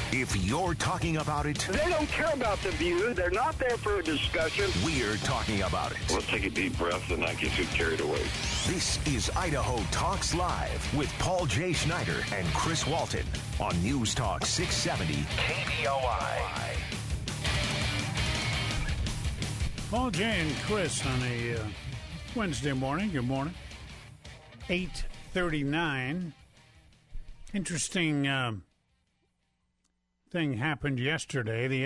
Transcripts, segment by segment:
If you're talking about it, They don't care about the view. They're not there for a discussion. we're talking about it. Let's take a deep breath and not get too carried away. This is Idaho Talks Live with Paul J. Schneider and Chris Walton on News Talk 670 KBOI. Paul J. and Chris on a Wednesday morning. Good morning. 8:39. Interesting thing happened yesterday. The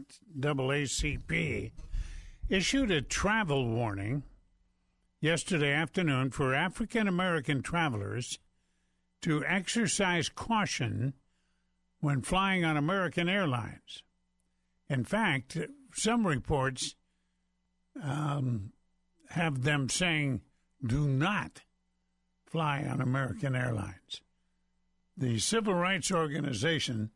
NAACP issued a travel warning yesterday afternoon for African American travelers to exercise caution when flying on American Airlines. In fact, some reports have them saying, do not fly on American Airlines. The civil rights organization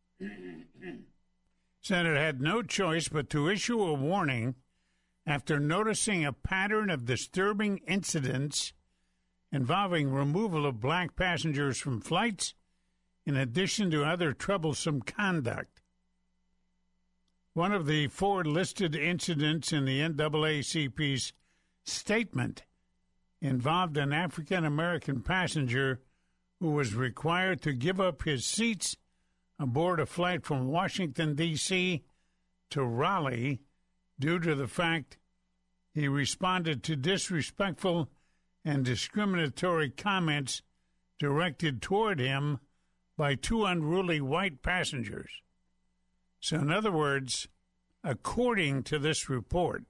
said it had no choice but to issue a warning after noticing a pattern of disturbing incidents involving removal of black passengers from flights in addition to other troublesome conduct. One of the four listed incidents in the NAACP's statement involved an African-American passenger who was required to give up his seats aboard a flight from Washington, D.C. to Raleigh due to the fact he responded to disrespectful and discriminatory comments directed toward him by two unruly white passengers. So, in other words, according to this report,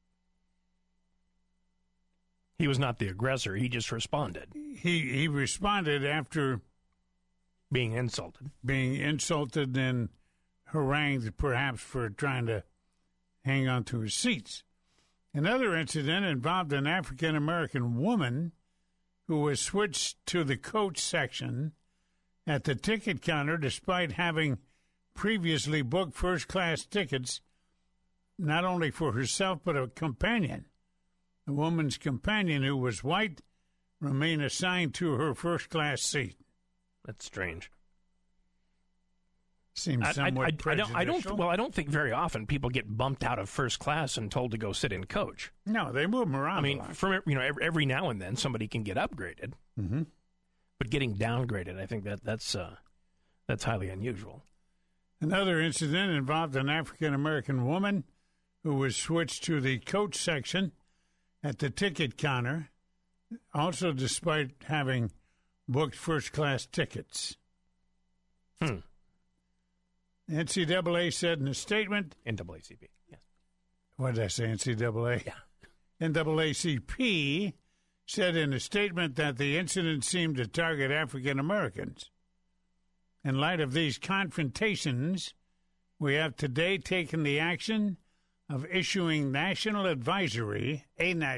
he was not the aggressor. He just responded. He responded after being insulted and harangued, perhaps for trying to hang on to his seats. Another incident involved an African-American woman who was switched to the coach section at the ticket counter despite having previously booked first-class tickets, not only for herself but a companion. The woman's companion, who was white, remained assigned to her first-class seat. That's strange. Seems somewhat prejudicial. I don't think very often people get bumped out of first class and told to go sit in coach. No, they move them around. I mean, every now and then somebody can get upgraded. Mm-hmm. But getting downgraded, I think that's highly unusual. Another incident involved an African-American woman who was switched to the coach section at the ticket counter, also despite having booked first-class tickets. NCAA said in a statement... NAACP, yes. What did I say, NCAA? Yeah. NAACP said in a statement that the incident seemed to target African Americans. In light of these confrontations, we have today taken the action of issuing a national advisory,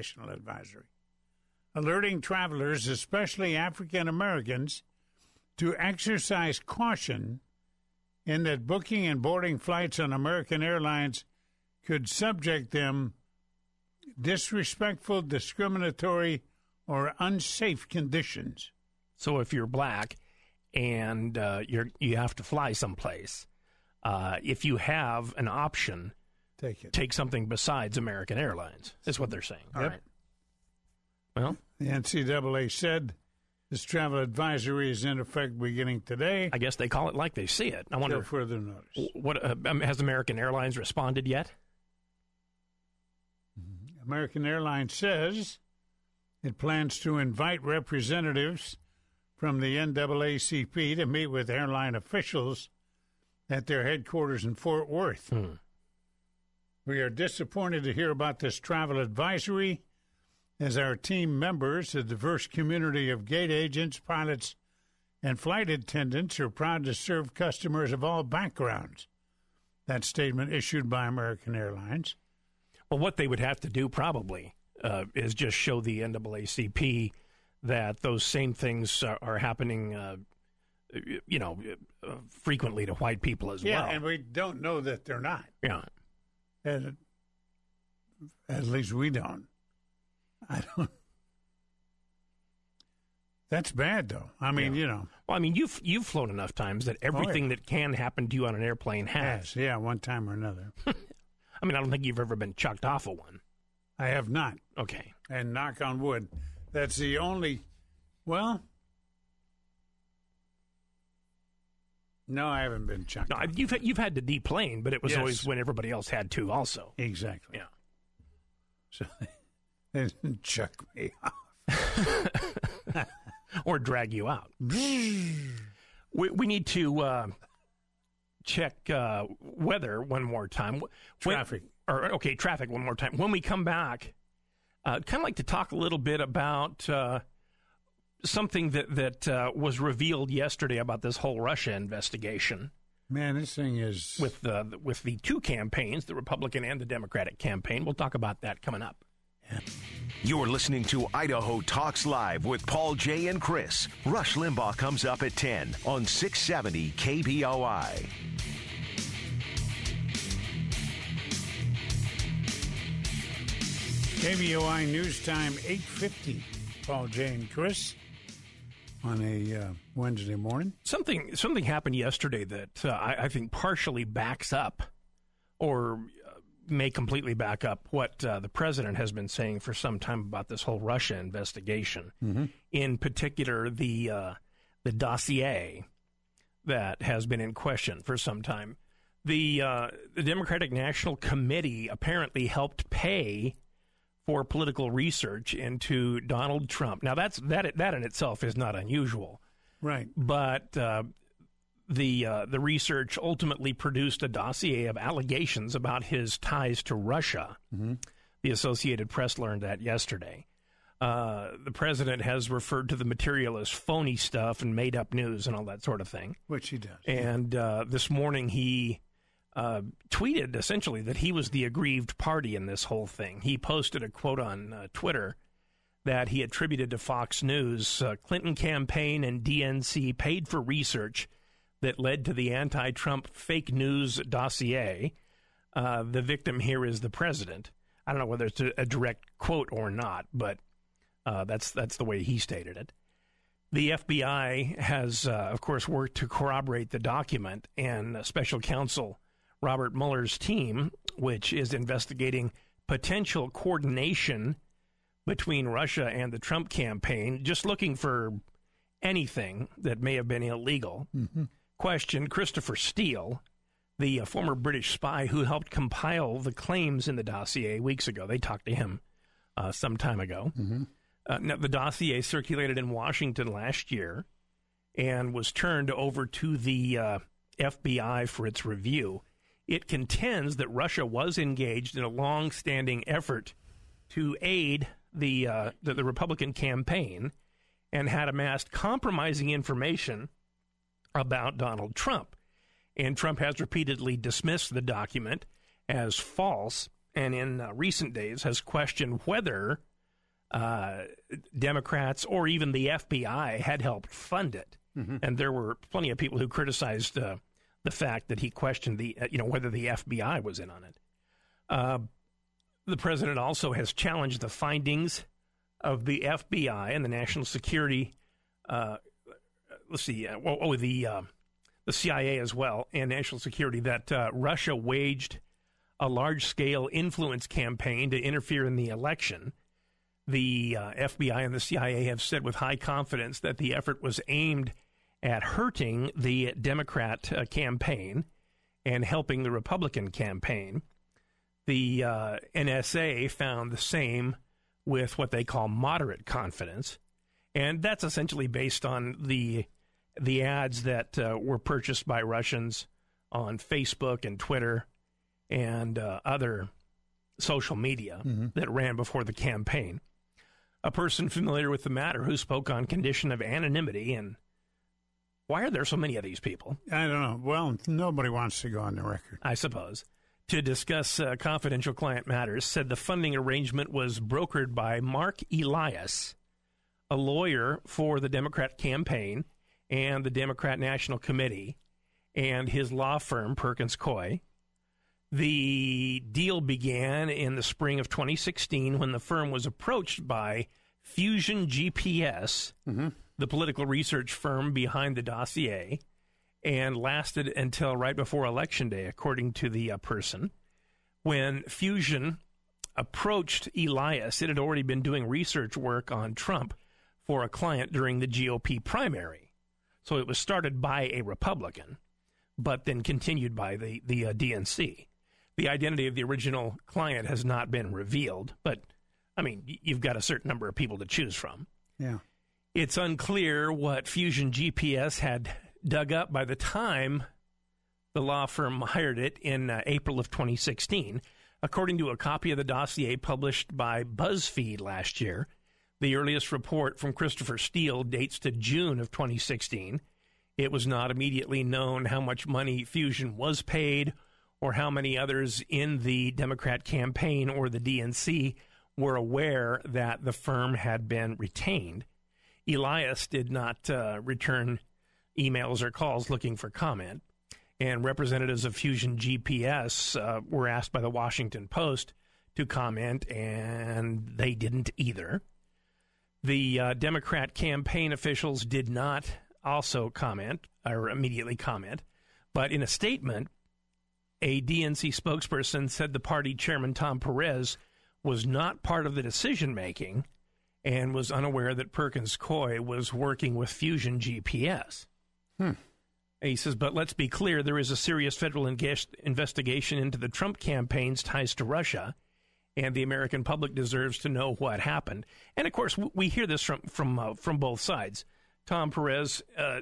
alerting travelers, especially African Americans, to exercise caution in that booking and boarding flights on American Airlines could subject them disrespectful, discriminatory, or unsafe conditions. So if you're black and you have to fly someplace, if you have an option, take something besides American Airlines, is what they're saying. All right. Well, the NCAA said this travel advisory is in effect beginning today. I guess they call it like they see it. I wonder. Until further notice. What has American Airlines responded yet? American Airlines says it plans to invite representatives from the NAACP to meet with airline officials at their headquarters in Fort Worth. We are disappointed to hear about this travel advisory, as our team members, a diverse community of gate agents, pilots, and flight attendants, are proud to serve customers of all backgrounds. That statement issued by American Airlines. Well, what they would have to do probably is just show the NAACP that those same things are happening, frequently to white people as well. Yeah, and we don't know that they're not. Yeah. At least we don't. I don't. That's bad, though. I mean, Well, I mean, you've flown enough times that everything that can happen to you on an airplane has. Yes, yeah, one time or another. I mean, I don't think you've ever been chucked off of one. I have not. Okay. And knock on wood, that's the only. Well, no, I haven't been chucked off. You've had to deplane, but it was always when everybody else had to also. Exactly. Yeah. So they didn't chuck me off. Or drag you out. We need to check weather one more time. Traffic. Traffic one more time. When we come back, kind of like to talk a little bit about something that was revealed yesterday about this whole Russia investigation. Man, this thing is... With the two campaigns, the Republican and the Democratic campaign. We'll talk about that coming up. You're listening to Idaho Talks Live with Paul, Jay, and Chris. Rush Limbaugh comes up at 10 on 670 KBOI. KBOI News Time, 8:50. Paul, Jay, and Chris on a Wednesday morning. Something happened yesterday that I think partially backs up or may completely back up what the president has been saying for some time about this whole Russia investigation. Mm-hmm. In particular, the dossier that has been in question for some time. The Democratic National Committee apparently helped pay for political research into Donald Trump. Now, that in itself is not unusual. Right. But the research ultimately produced a dossier of allegations about his ties to Russia. Mm-hmm. The Associated Press learned that yesterday. The president has referred to the material as phony stuff and made-up news and all that sort of thing. Which he does. And this morning he tweeted, essentially, that he was the aggrieved party in this whole thing. He posted a quote on Twitter that he attributed to Fox News. Clinton campaign and DNC paid for research that led to the anti-Trump fake news dossier. The victim here is the president. I don't know whether it's a direct quote or not, but that's the way he stated it. The FBI has, of course, worked to corroborate the document, and Special Counsel Robert Mueller's team, which is investigating potential coordination between Russia and the Trump campaign, just looking for anything that may have been illegal. Mm-hmm. Questioned Christopher Steele, the former British spy who helped compile the claims in the dossier weeks ago. They talked to him some time ago. Mm-hmm. Now, the dossier circulated in Washington last year and was turned over to the FBI for its review. It contends that Russia was engaged in a long-standing effort to aid the Republican campaign and had amassed compromising information about Donald Trump. And Trump has repeatedly dismissed the document as false, and in recent days has questioned whether Democrats or even the FBI had helped fund it. Mm-hmm. And there were plenty of people who criticized the fact that he questioned whether the FBI was in on it. The president also has challenged the findings of the FBI and the National Security. The CIA as well, and National Security, that Russia waged a large-scale influence campaign to interfere in the election. The FBI and the CIA have said with high confidence that the effort was aimed at hurting the Democrat campaign and helping the Republican campaign. The NSA found the same with what they call moderate confidence, and that's essentially based on the ads that were purchased by Russians on Facebook and Twitter and other social media that ran before the campaign. A person familiar with the matter who spoke on condition of anonymity, and why are there so many of these people? I don't know. Well, nobody wants to go on the record, I suppose. To discuss confidential client matters, said the funding arrangement was brokered by Mark Elias, a lawyer for the Democrat campaign and the Democrat National Committee, and his law firm, Perkins Coie. The deal began in the spring of 2016 when the firm was approached by Fusion GPS, the political research firm behind the dossier, and lasted until right before Election Day, according to the person. When Fusion approached Elias, it had already been doing research work on Trump for a client during the GOP primary. So it was started by a Republican, but then continued by the DNC. The identity of the original client has not been revealed, but, I mean, you've got a certain number of people to choose from. Yeah. It's unclear what Fusion GPS had dug up by the time the law firm hired it in April of 2016. According to a copy of the dossier published by BuzzFeed last year, the earliest report from Christopher Steele dates to June of 2016. It was not immediately known how much money Fusion was paid or how many others in the Democrat campaign or the DNC were aware that the firm had been retained. Elias did not return emails or calls looking for comment, and representatives of Fusion GPS were asked by the Washington Post to comment, and they didn't either. The Democrat campaign officials did not also comment or immediately comment, but in a statement, a DNC spokesperson said the party chairman, Tom Perez, was not part of the decision-making and was unaware that Perkins Coie was working with Fusion GPS. He says, but let's be clear, there is a serious federal investigation into the Trump campaign's ties to Russia, and the American public deserves to know what happened. And, of course, we hear this from both sides. Tom Perez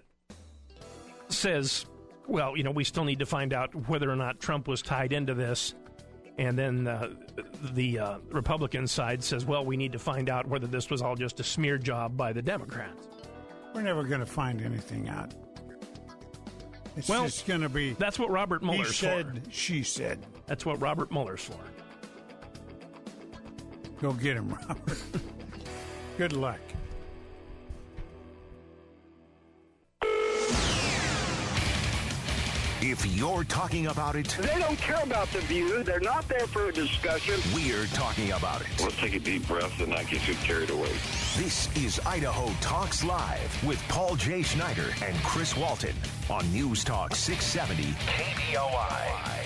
says, well, you know, we still need to find out whether or not Trump was tied into this. And then the Republican side says, well, we need to find out whether this was all just a smear job by the Democrats. We're never going to find anything out. It's well, just going to be... That's what Robert Mueller's he said, for. She said. That's what Robert Mueller's for. Go get him, Robert. Good luck. If you're talking about it, They don't care about the view. They're not there for a discussion. we're talking about it. Let's take a deep breath and not get too carried away. This is Idaho Talks Live with Paul J. Schneider and Chris Walton on News Talk 670 KBOI.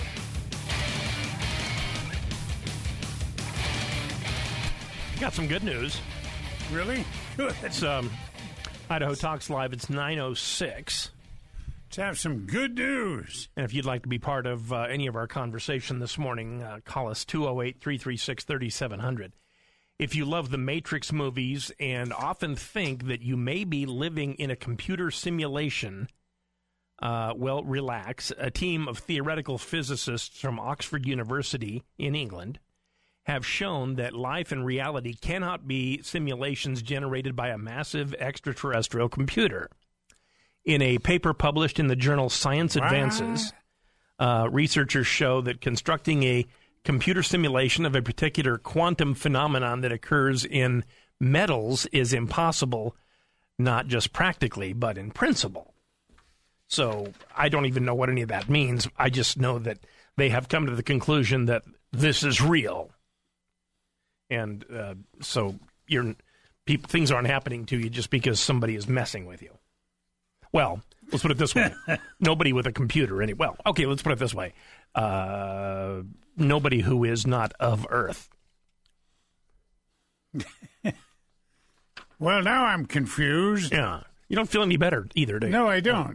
Got some good news. Really? Good. It's Idaho Talks Live. It's 9:06. Let's have some good news. And if you'd like to be part of any of our conversation this morning, call us 208-336-3700. If you love the Matrix movies and often think that you may be living in a computer simulation, well, relax. A team of theoretical physicists from Oxford University in England have shown that life and reality cannot be simulations generated by a massive extraterrestrial computer. In a paper published in the journal Science Advances, researchers show that constructing a computer simulation of a particular quantum phenomenon that occurs in metals is impossible, not just practically, but in principle. So I don't even know what any of that means. I just know that they have come to the conclusion that this is real. And so things aren't happening to you just because somebody is messing with you. Well, let's put it this way. Nobody with a computer. Well, okay, let's put it this way. Nobody who is not of Earth. Well, now I'm confused. Yeah. You don't feel any better either, do you? No, I don't.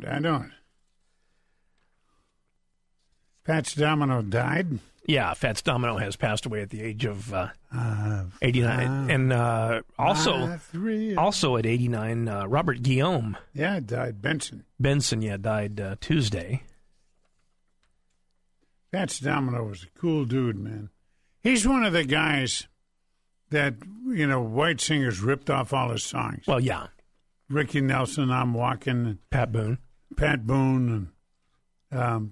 Fats Domino died. Yeah, Fats Domino has passed away at the age of 89. And also at 89, Robert Guillaume. Yeah, died. Benson, died Tuesday. Fats Domino was a cool dude, man. He's one of the guys that, white singers ripped off all his songs. Well, yeah. Ricky Nelson, I'm Walking. Pat Boone. And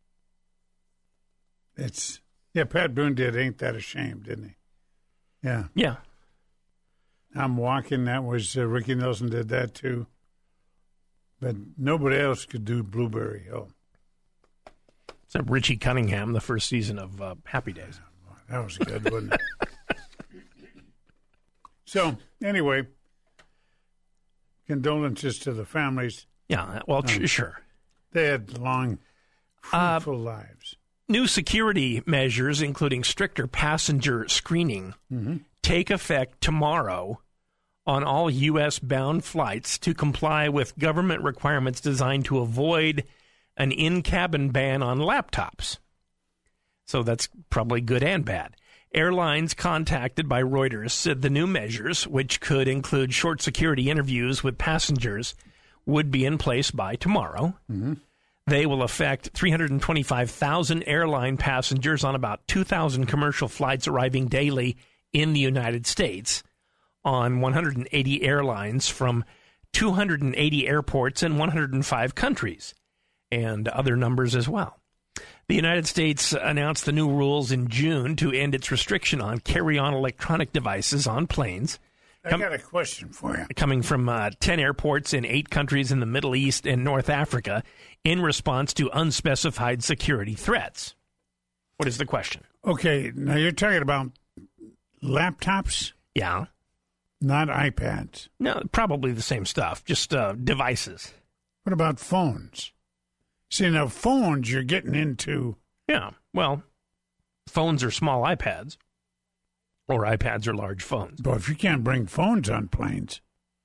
Pat Boone did Ain't That a Shame, didn't he? Yeah. Yeah. I'm Walking, that was Ricky Nelson did that too. But nobody else could do Blueberry Hill. Except Richie Cunningham, the first season of Happy Days. That was good, wasn't it? So, anyway, condolences to the families. Yeah, well, sure. They had long, fruitful lives. New security measures, including stricter passenger screening, take effect tomorrow on all U.S.-bound flights to comply with government requirements designed to avoid an in-cabin ban on laptops. So that's probably good and bad. Airlines contacted by Reuters said the new measures, which could include short security interviews with passengers, would be in place by tomorrow. They will affect 325,000 airline passengers on about 2,000 commercial flights arriving daily in the United States on 180 airlines from 280 airports in 105 countries, and other numbers as well. The United States announced the new rules in June to end its restriction on carry-on electronic devices on planes. I got a question for you. Coming from 10 airports in 8 countries in the Middle East and North Africa in response to unspecified security threats. What is the question? Okay, now you're talking about laptops? Yeah. Not iPads. No, probably the same stuff, just devices. What about phones? See, now phones you're getting into. Yeah, well, phones are small iPads, or iPads are large phones. But if you can't bring phones on planes,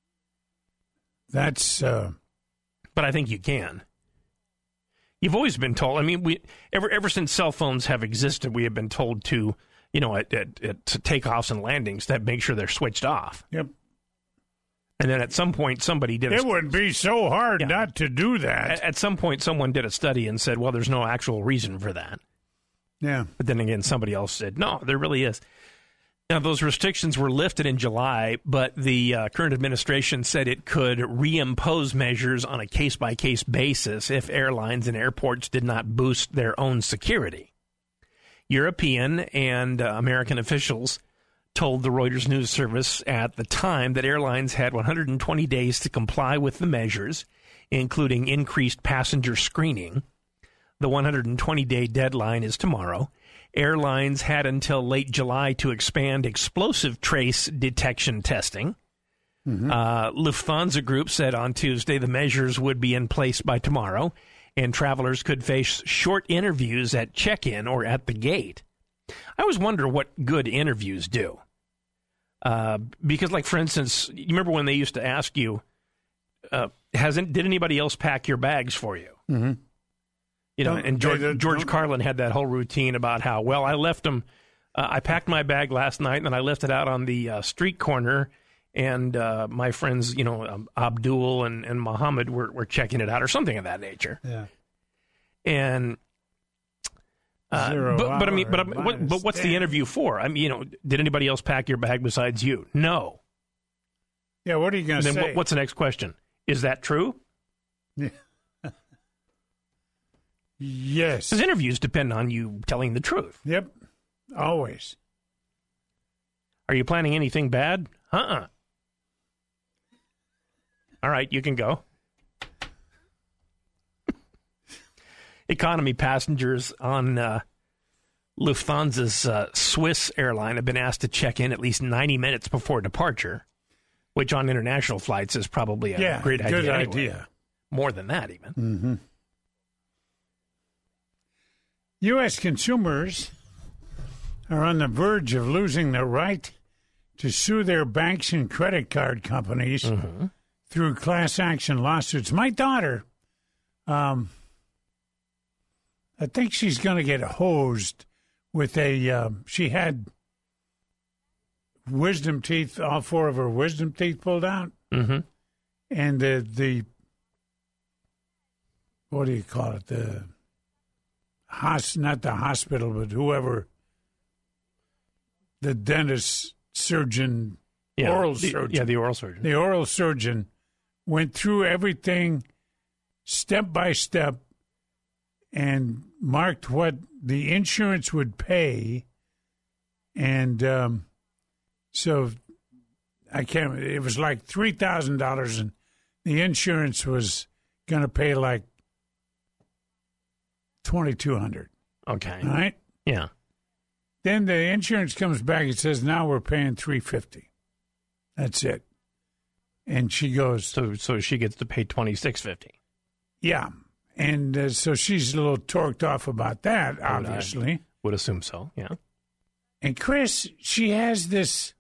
that's... But I think you can. You've always been told, I mean, ever since cell phones have existed, we have been told to, you know, at takeoffs and landings, to make sure they're switched off. Yep. And then at some point, somebody did... It would be so hard not to do that. At some point, someone did a study and said, well, there's no actual reason for that. Yeah. But then again, somebody else said, no, there really is. Now, those restrictions were lifted in July, but the current administration said it could reimpose measures on a case-by-case basis if airlines and airports did not boost their own security. European and American officials told the Reuters news service at the time that airlines had 120 days to comply with the measures, including increased passenger screening. The 120-day deadline is tomorrow. Airlines had until late July to expand explosive trace detection testing. Lufthansa Group said on Tuesday the measures would be in place by tomorrow, and travelers could face short interviews at check-in or at the gate. I always wonder what good interviews do. Because, like, for instance, you remember when they used to ask you, did anybody else pack your bags for you? Mm-hmm. You know, and George Carlin had that whole routine about how, well, I left them, I packed my bag last night, and then I left it out on the street corner, and my friends, you know, Abdul and Muhammad were checking it out, or something of that nature. Yeah. And... But what's the interview for? I mean, you know, did anybody else pack your bag besides you? No. Yeah, what are you going to say? Then what's the next question? Is that true? Yeah. Yes. Because interviews depend on you telling the truth. Yep, always. Are you planning anything bad? All right, you can go. Economy passengers on Lufthansa's Swiss airline have been asked to check in at least 90 minutes before departure, which on international flights is probably a great idea. Good anyway. idea. More than that, even. Mm-hmm. U.S. consumers are on the verge of losing the right to sue their banks and credit card companies through class action lawsuits. My daughter... I think she's going to get hosed with she had wisdom teeth, all 4 of her wisdom teeth pulled out. Mm-hmm. And the what do you call it? Not the hospital, but whoever, the dentist, surgeon, oral surgeon. Yeah, the oral surgeon. The oral surgeon went through everything step by step and marked what the insurance would pay. And so it was like $3,000, and the insurance was going to pay like $2,200. Okay. All right? Yeah. Then the insurance comes back and says, now we're paying $350. That's it. And she goes, So she gets to pay $26.50. yeah. And so she's a little torqued off about that, obviously. Would assume so, yeah. And Chris, she has this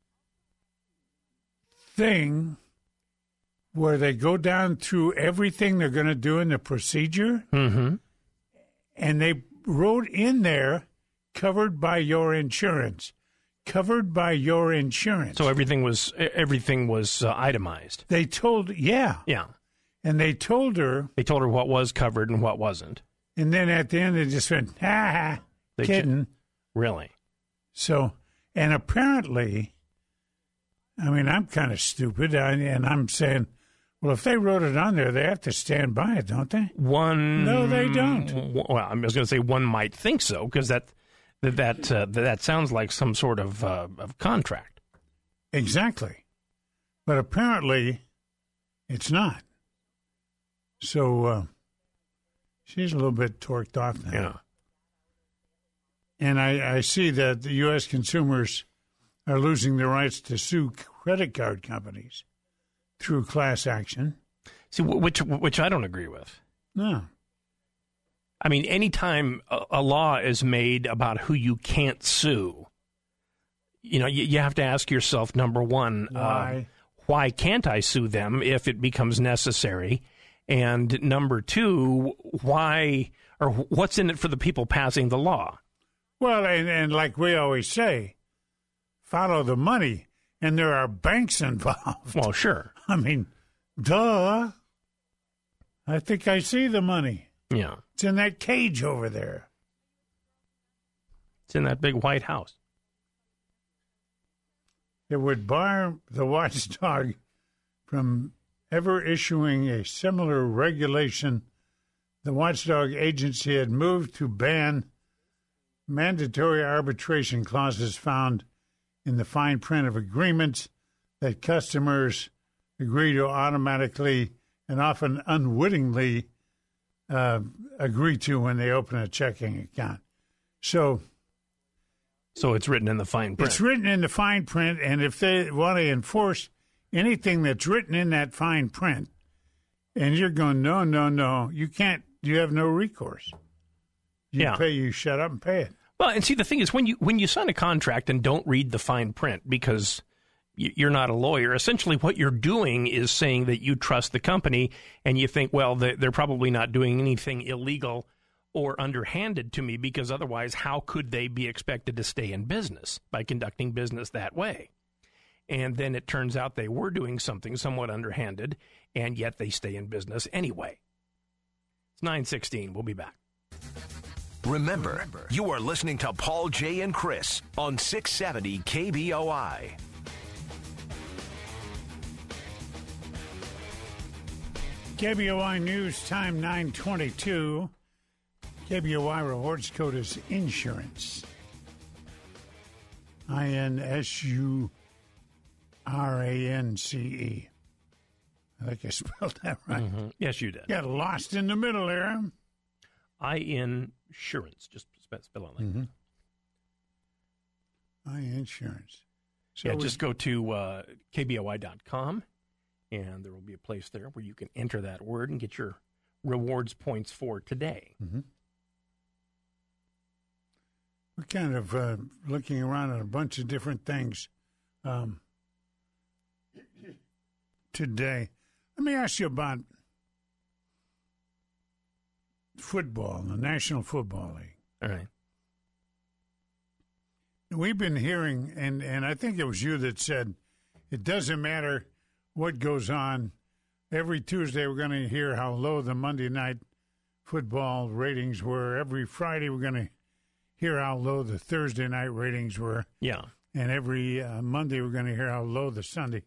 thing where they go down through everything they're going to do in the procedure. Mm-hmm. And they wrote in there, covered by your insurance. Covered by your insurance. So everything was itemized. They told, yeah. Yeah. And they told her. They told her what was covered and what wasn't. And then at the end, they just went, kidding. Really? So, and apparently, I mean, I'm kind of stupid, and I'm saying, well, if they wrote it on there, they have to stand by it, don't they? No, they don't. Well, I was going to say one might think so, because that sounds like some sort of contract. Exactly. But apparently, it's not. So, she's a little bit torqued off now. Yeah. And I see that the U.S. consumers are losing their rights to sue credit card companies through class action. See, which I don't agree with. No. I mean, anytime a law is made about who you can't sue, you have to ask yourself, number one, why can't I sue them if it becomes necessary? And number two, why or what's in it for the people passing the law? Well, and like we always say, follow the money, and there are banks involved. Well, sure. I mean, duh. I think I see the money. Yeah. It's in that cage over there. It's in that big White House. It would bar the watchdog from ever issuing a similar regulation. The watchdog agency had moved to ban mandatory arbitration clauses found in the fine print of agreements that customers agree to automatically and often unwittingly agree to when they open a checking account. So it's written in the fine print. It's written in the fine print, and if they want to enforce anything that's written in that fine print, and you're going, no, you can't, you have no recourse. You shut up and pay it. Well, and see, the thing is, when you sign a contract and don't read the fine print because you're not a lawyer, essentially what you're doing is saying that you trust the company and you think, well, they're probably not doing anything illegal or underhanded to me, because otherwise how could they be expected to stay in business by conducting business that way? And then it turns out they were doing something somewhat underhanded, and yet they stay in business anyway. It's 9:16. We'll be back. Remember, you are listening to Paul, Jay, and Chris on 670 KBOI. KBOI News Time 9:22. KBOI rewards code is insurance. INSURANCE. I think I spelled that right. Mm-hmm. Yes, you did. Got lost in the middle there. Insurance. Just spell it like that. Insurance. So yeah, just go to KBOI.com, and there will be a place there where you can enter that word and get your rewards points for today. Mm-hmm. We're kind of looking around at a bunch of different things today. Let me ask you about football, the National Football League. All right. We've been hearing, and I think it was you that said, it doesn't matter what goes on. Every Tuesday we're going to hear how low the Monday night football ratings were. Every Friday we're going to hear how low the Thursday night ratings were. Yeah. And every Monday we're going to hear how low the Sunday.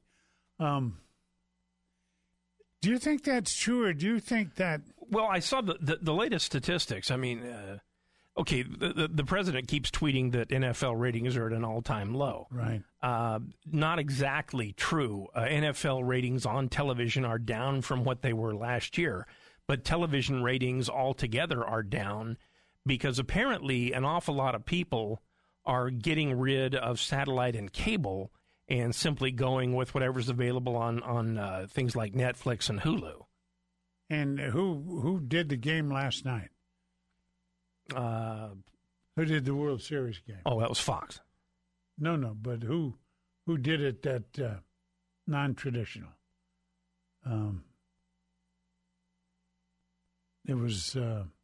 Do you think that's true, or do you think that... Well, I saw the latest statistics. I mean, okay, the president keeps tweeting that NFL ratings are at an all-time low. Right. Not exactly true. NFL ratings on television are down from what they were last year, but television ratings altogether are down because apparently an awful lot of people are getting rid of satellite and cable and simply going with whatever's available on things like Netflix and Hulu. And who did the game last night? Who did the World Series game? Oh, that was Fox. No, but who did it that non-traditional? It was,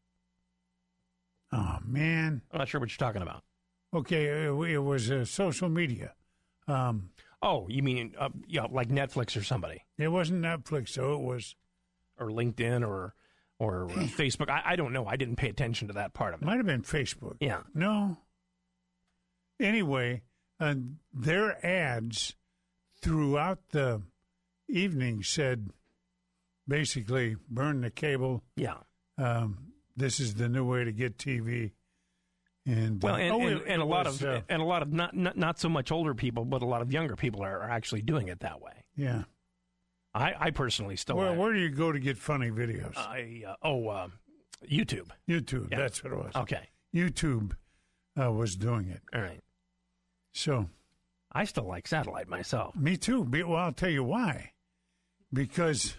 oh, man. I'm not sure what you're talking about. Okay, it was social media. Oh, you mean like Netflix or somebody? It wasn't Netflix, so it was... Or LinkedIn or Facebook. I don't know. I didn't pay attention to that part of it. Might have been Facebook. Yeah. No. Anyway, their ads throughout the evening said, basically, burn the cable. Yeah. This is the new way to get TV. And well, and a lot of not so much older people, but a lot of younger people are actually doing it that way. Yeah. I personally still. Where do you go to get funny videos? YouTube. YouTube. Yeah. That's what it was. Okay. YouTube was doing it. All right. So. I still like satellite myself. Me too. Well, I'll tell you why. Because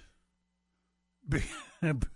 the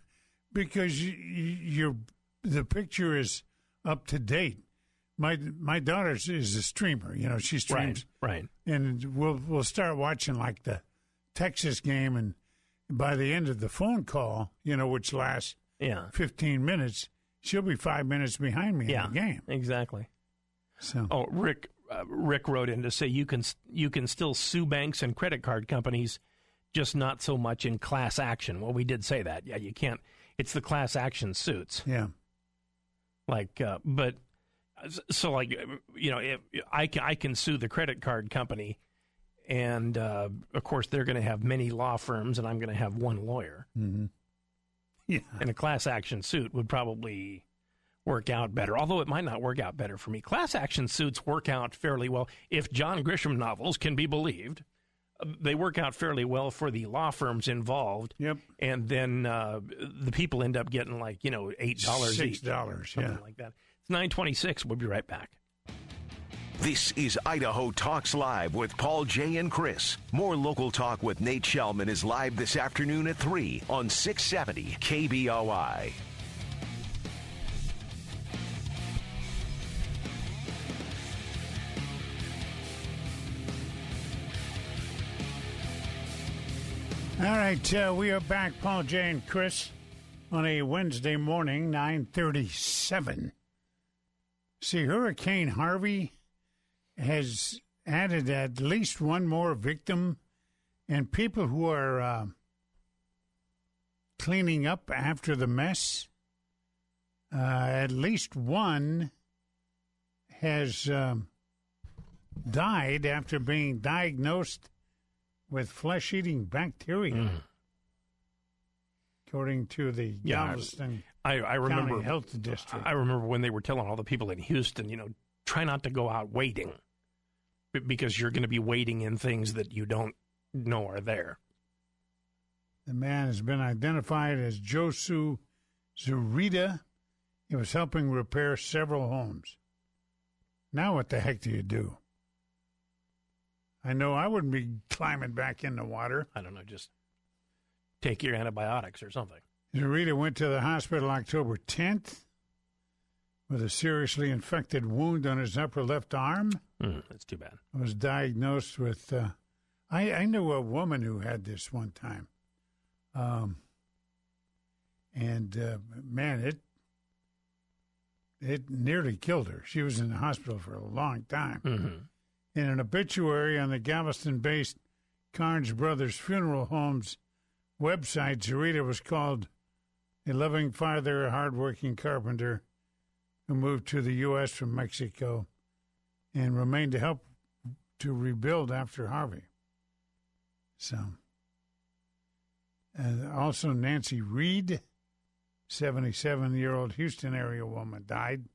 picture is up to date. My daughter is a streamer. You know, she streams. Right. And we'll start watching like the Texas game, and by the end of the phone call, you know, which lasts 15 minutes, she'll be 5 minutes behind me in the game. Exactly. So, Rick wrote in to say you can still sue banks and credit card companies, just not so much in class action. Well, we did say that. Yeah, you can't. It's the class action suits. Yeah. Like, but so like, you know, if I can sue the credit card company. And, of course, they're going to have many law firms, and I'm going to have one lawyer. Mm-hmm. Yeah. And a class action suit would probably work out better, although it might not work out better for me. Class action suits work out fairly well. If John Grisham novels can be believed, they work out fairly well for the law firms involved. Yep. And then the people end up getting like, you know, $8 each. $6, something like that. It's 9:26. We'll be right back. This is Idaho Talks Live with Paul, Jay, and Chris. More local talk with Nate Shellman is live this afternoon at 3 on 670 KBOI. All right, we are back, Paul, Jay, and Chris, on a Wednesday morning, 9:37. See, Hurricane Harvey has added at least one more victim, and people who are cleaning up after the mess. At least one has died after being diagnosed with flesh-eating bacteria, according to the Galveston County Health District. I remember when they were telling all the people in Houston, you know, try not to go out wading, because you're going to be wading in things that you don't know are there. The man has been identified as Josu Zurita. He was helping repair several homes. Now what the heck do you do? I know I wouldn't be climbing back in the water. I don't know, just take your antibiotics or something. Zurita went to the hospital October 10th with a seriously infected wound on his upper left arm. That's too bad. Was diagnosed with, I knew a woman who had this one time. Man, it nearly killed her. She was in the hospital for a long time. Mm-hmm. In an obituary on the Galveston-based Carnes Brothers Funeral Home's website, Zurita was called a loving father, a hardworking carpenter who moved to the U.S. from Mexico and remained to help to rebuild after Harvey. So, and also Nancy Reed, 77-year-old Houston area woman, died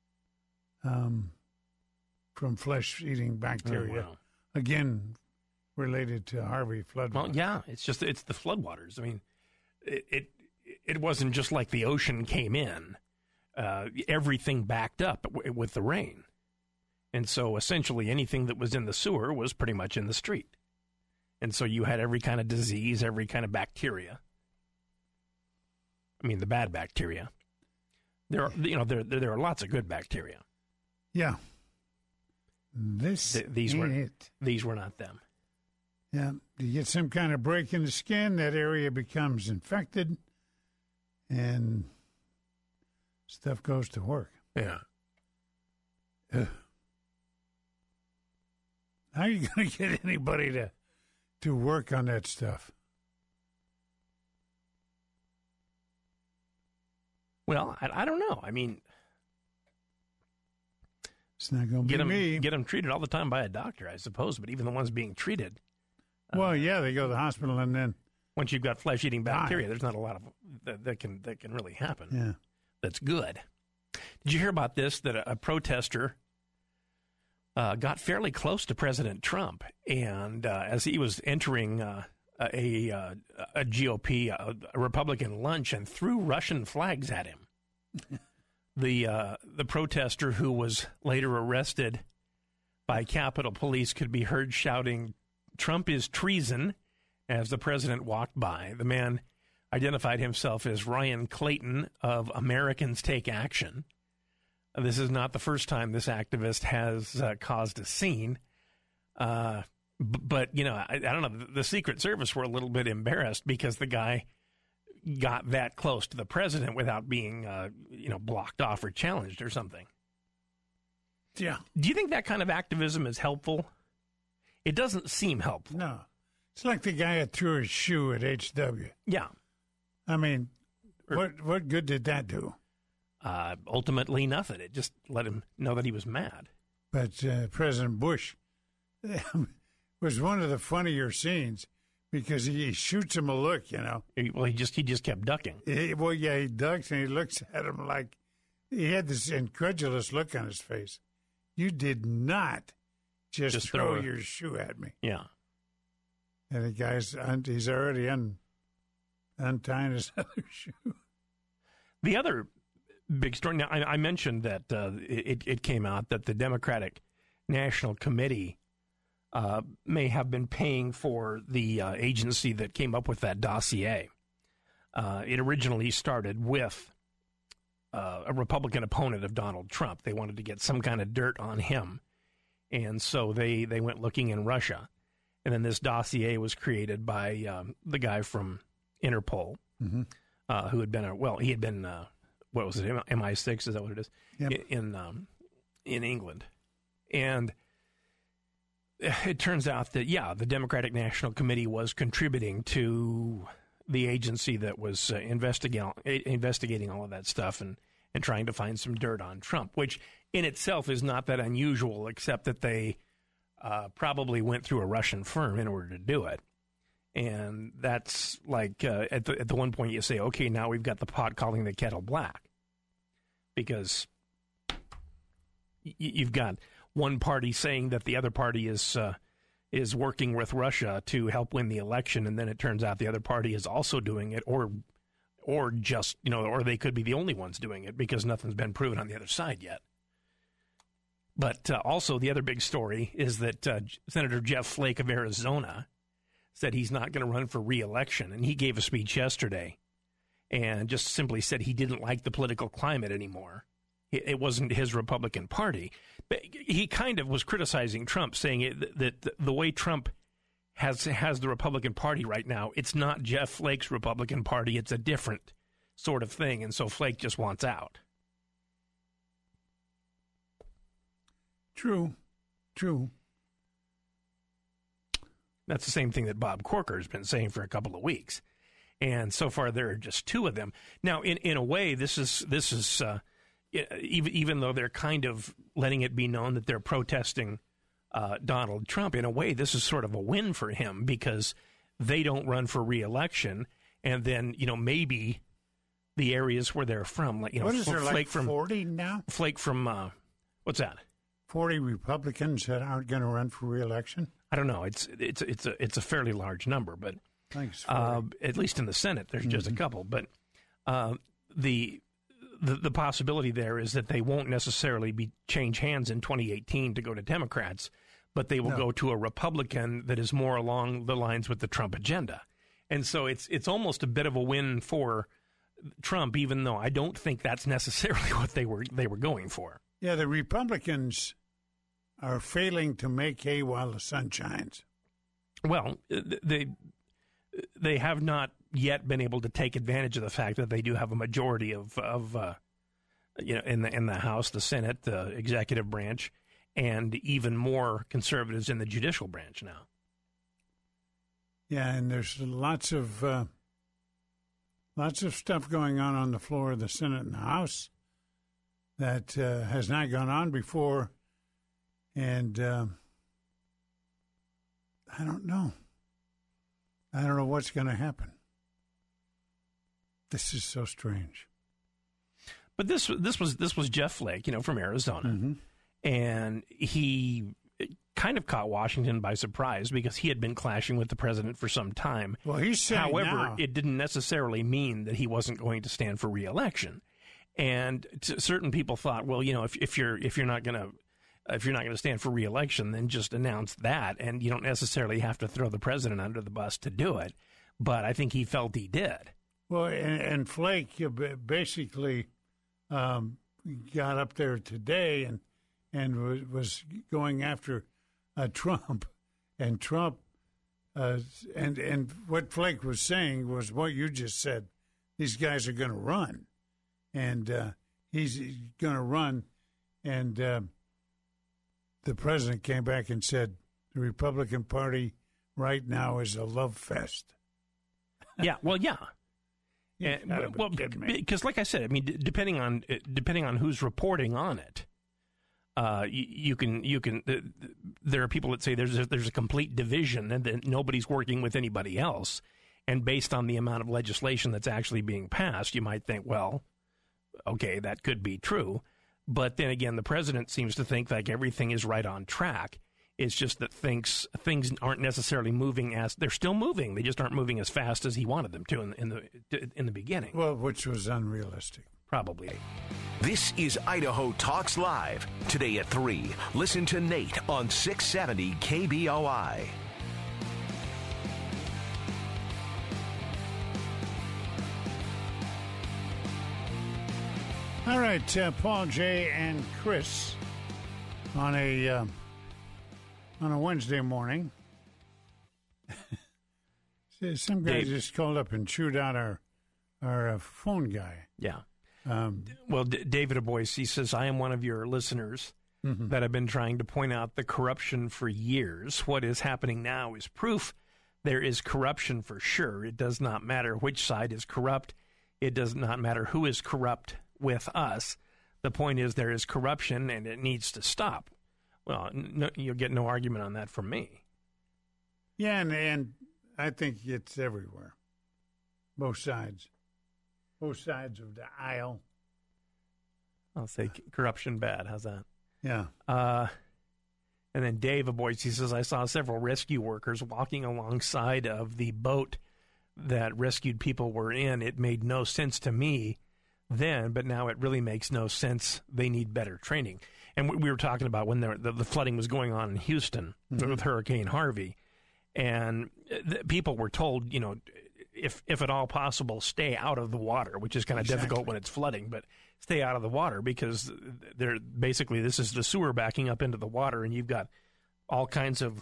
from flesh-eating bacteria. Oh, wow. Again, related to Harvey floodwaters. Well, yeah, it's the floodwaters. I mean, it wasn't just like the ocean came in. Everything backed up with the rain. And so essentially anything that was in the sewer was pretty much in the street. And so you had every kind of disease, every kind of bacteria. I mean, the bad bacteria. There are lots of good bacteria. Yeah. These were not them. Yeah, you get some kind of break in the skin, that area becomes infected, and stuff goes to work. Yeah. How are you going to get anybody to work on that stuff? Well, I don't know. I mean, it's not going to be me. Get them treated all the time by a doctor, I suppose, but even the ones being treated. Well, yeah, they go to the hospital, and then once you've got flesh-eating bacteria, there's not a lot of that can really happen. Yeah, that's good. Did you hear about this? That a protester got fairly close to President Trump, and as he was entering a GOP, a Republican lunch, and threw Russian flags at him. The protester, who was later arrested by Capitol Police, could be heard shouting, "Trump is treason," as the president walked by. The man identified himself as Ryan Clayton of Americans Take Action. This is not the first time this activist has caused a scene. But, I don't know, the Secret Service were a little bit embarrassed because the guy got that close to the president without being, blocked off or challenged or something. Yeah. Do you think that kind of activism is helpful? It doesn't seem helpful. No. It's like the guy that threw his shoe at HW. Yeah. I mean, what good did that do? Ultimately, nothing. It just let him know that he was mad. But President Bush was one of the funnier scenes because he shoots him a look, Well, he just kept ducking. He ducks and he looks at him like he had this incredulous look on his face. You did not just throw your shoe at me. Yeah. And the guy's he's already untying his other shoe. The other big story. Now, I mentioned that it came out that the Democratic National Committee may have been paying for the agency that came up with that dossier. It originally started with a Republican opponent of Donald Trump. They wanted to get some kind of dirt on him. And so they went looking in Russia. And then this dossier was created by the guy from Interpol, who had been he had been what was it, MI6? Is that what it is? Yep. In England. And it turns out that, the Democratic National Committee was contributing to the agency that was investigating all of that stuff and trying to find some dirt on Trump, which in itself is not that unusual, except that they probably went through a Russian firm in order to do it. And that's like at the one point you say, okay, now we've got the pot calling the kettle black, because you've got one party saying that the other party is working with Russia to help win the election, and then it turns out the other party is also doing it, or just or they could be the only ones doing it because nothing's been proven on the other side yet. But also the other big story is that Senator Jeff Flake of Arizona said he's not going to run for re-election, and he gave a speech yesterday and just simply said he didn't like the political climate anymore. It wasn't his Republican Party. But he kind of was criticizing Trump, saying that the way Trump has the Republican Party right now, it's not Jeff Flake's Republican Party. It's a different sort of thing, and so Flake just wants out. True. That's the same thing that Bob Corker has been saying for a couple of weeks. And so far, there are just two of them. Now, in a way, this is even though they're kind of letting it be known that they're protesting Donald Trump, in a way, this is sort of a win for him because they don't run for re-election. And then, maybe the areas where they're from, like, what is there, Flake like from 40 now? Flake from, what's that? 40 Republicans that aren't going to run for re-election? I don't know. It's a fairly large number, but thanks. At least in the Senate, there's just a couple. But the the possibility there is that they won't necessarily change hands in 2018 to go to Democrats, but they will go to a Republican that is more along the lines with the Trump agenda. And so it's almost a bit of a win for Trump, even though I don't think that's necessarily what they were going for. Yeah, the Republicans are failing to make hay while the sun shines. Well, they have not yet been able to take advantage of the fact that they do have a majority of in the House, the Senate, the executive branch, and even more conservatives in the judicial branch now. Yeah, and there's lots of stuff going on the floor of the Senate and the House that has not gone on before, and I don't know. I don't know what's going to happen. This is so strange. But this was Jeff Flake, from Arizona, and he kind of caught Washington by surprise because he had been clashing with the president for some time. Well, he's saying however, it didn't necessarily mean that he wasn't going to stand for re-election. And certain people thought, well, if you're not going to stand for re-election, then just announce that, and you don't necessarily have to throw the president under the bus to do it. But I think he felt he did. Well, and Flake basically got up there today and was going after Trump, and Trump, and what Flake was saying was what you just said. These guys are going to run, and he's going to run, and the president came back and said the Republican Party right now is a love fest. Yeah, well, yeah. Because, like I said, I mean, depending on who's reporting on it, you can. There are people that say there's a complete division and that nobody's working with anybody else, and based on the amount of legislation that's actually being passed, you might think, well, okay, that could be true, but then again, the president seems to think like everything is right on track. It's just that things aren't necessarily moving as they're still moving. They just aren't moving as fast as he wanted them to in the beginning. Well, which was unrealistic. Probably. This is Idaho Talks Live. Today at 3. Listen to Nate on 670 KBOI. All right, Paul, Jay, and Chris on a Wednesday morning. Some guy just called up and chewed out our phone guy. Yeah. Well, David Boyce, he says, I am one of your listeners that have been trying to point out the corruption for years. What is happening now is proof there is corruption for sure. It does not matter which side is corrupt. It does not matter who is corrupt with us. The point is there is corruption and it needs to stop. Well, no, you'll get no argument on that from me. Yeah, and I think it's everywhere. Both sides. Both sides of the aisle. I'll say corruption bad. How's that? Yeah. And then Dave Boyce, he says, I saw several rescue workers walking alongside of the boat that rescued people were in. It made no sense to me then, but now it really makes no sense. They need better training. And we were talking about when the flooding was going on in Houston with Hurricane Harvey. And people were told, if at all possible, stay out of the water, which is kind of difficult when it's flooding, but stay out of the water because this is the sewer backing up into the water, and you've got all kinds of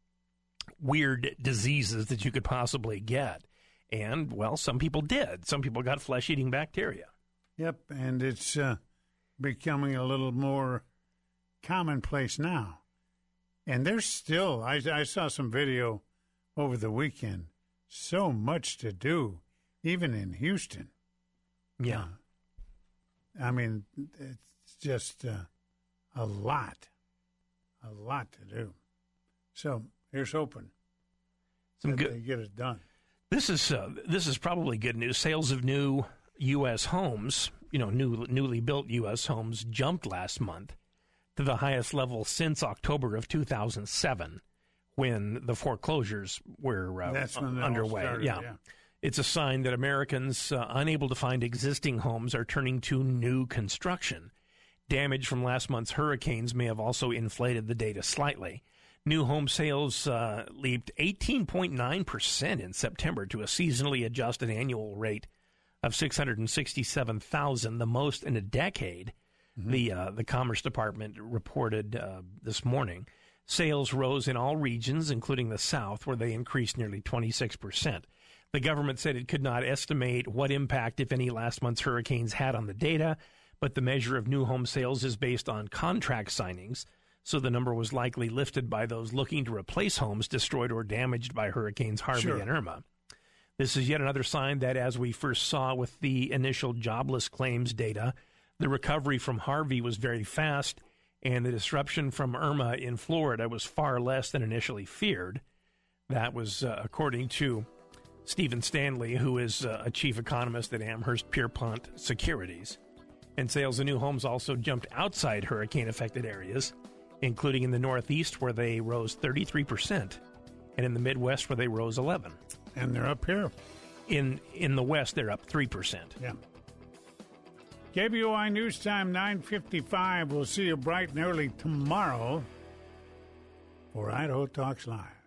weird diseases that you could possibly get. And, well, some people did. Some people got flesh-eating bacteria. Yep, and it's becoming a little more commonplace now. And there's still, I saw some video over the weekend, so much to do, even in Houston. Yeah. I mean, it's just a lot to do. So here's hoping that they get it done. This is probably good news. Sales of new U.S. homes, newly built U.S. homes jumped last month to the highest level since October of 2007, when the foreclosures were That's when underway. Started, yeah. It's a sign that Americans unable to find existing homes are turning to new construction. Damage from last month's hurricanes may have also inflated the data slightly. New home sales leaped 18.9% in September to a seasonally adjusted annual rate of 667,000, the most in a decade. The Commerce Department reported this morning. Sales rose in all regions, including the South, where they increased nearly 26%. The government said it could not estimate what impact, if any, last month's hurricanes had on the data, but the measure of new home sales is based on contract signings, so the number was likely lifted by those looking to replace homes destroyed or damaged by Hurricanes Harvey and Irma. This is yet another sign that, as we first saw with the initial jobless claims data, the recovery from Harvey was very fast, and the disruption from Irma in Florida was far less than initially feared. That was according to Stephen Stanley, who is a chief economist at Amherst Pierpont Securities. And sales of new homes also jumped outside hurricane-affected areas, including in the Northeast, where they rose 33%, and in the Midwest, where they rose 11%. And they're up here. In the West, they're up 3%. Yeah. KBOI News Time, 9:55. We'll see you bright and early tomorrow for Idaho Talks Live.